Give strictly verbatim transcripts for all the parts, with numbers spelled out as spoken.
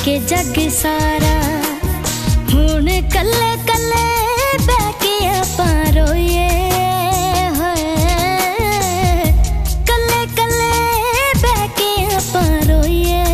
के जग सारा हुण कल्ले कल्ले बैके आपां रोईए कल्ले कल्ले बैके आपां रोईए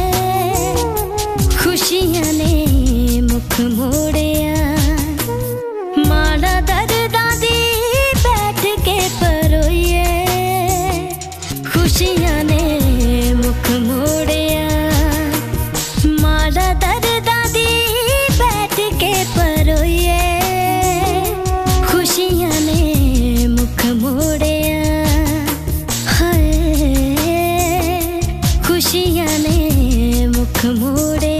खुशियां ने मुख मोड़िया माड़ा दर्दां दी बैठ के परोईए खुशियां ने मुख मोड़िया माड़ा दर्दां दी बैठ के परोईए खुशियां ने मुख मोड़िया हाय खुशियां ने मुख मोड़िया।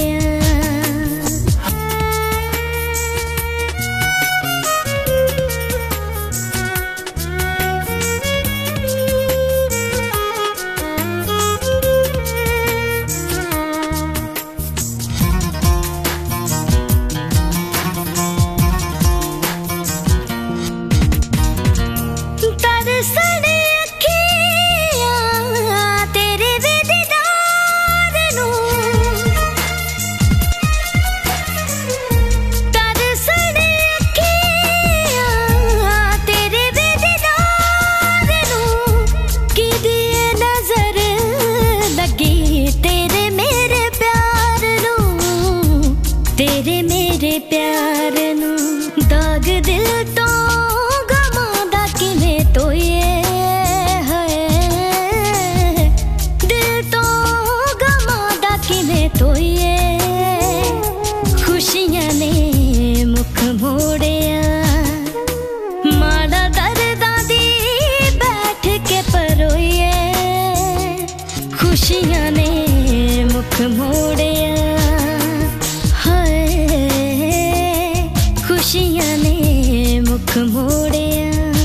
तेरे मेरे प्यार नू दाग दिल तो गवांदा किवें तोईए है दिल तो गवांदा किवें तोईए खुशियां ने मुख मोड़िया माड़ा दर्दां दी बैठ के परोईए खुशियां ने मुख मोड़िया खुशियां ने मुख मोड़िया।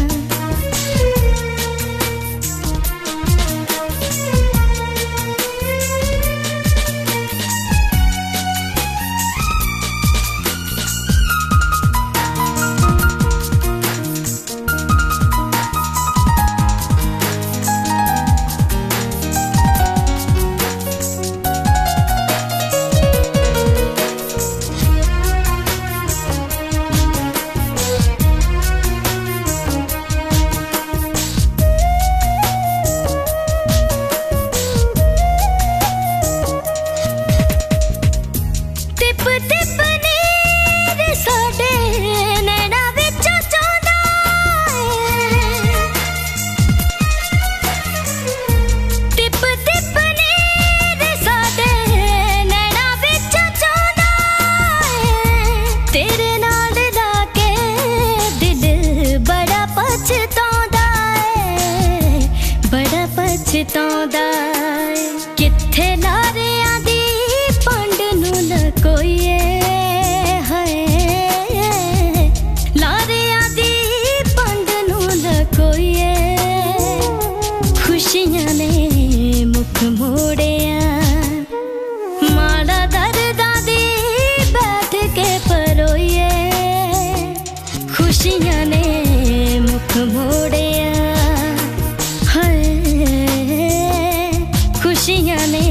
किथे लारियां दी पंड नू लकोईए हाय लारियां दी पंड नू लकोईए खुशियां ने मुख मोड़िया माड़ा दर्दां दी बैठ के परोईए खुशियां ने मुख मोड़िया खुशियां ने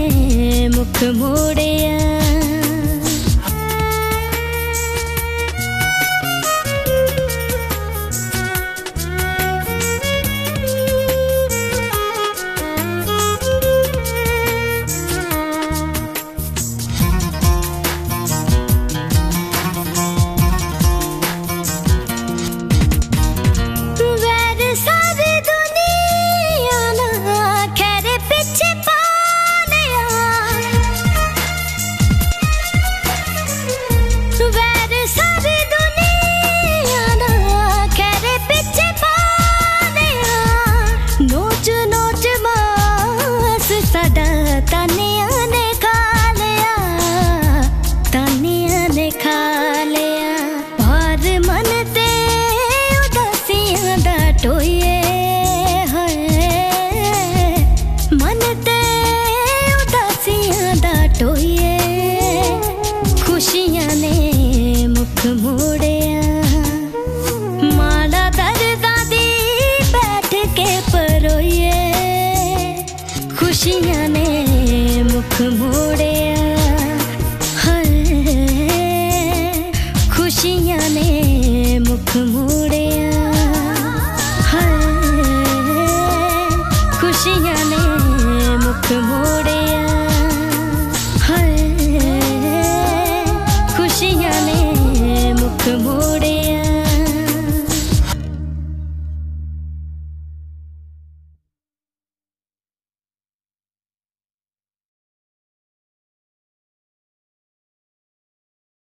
मोर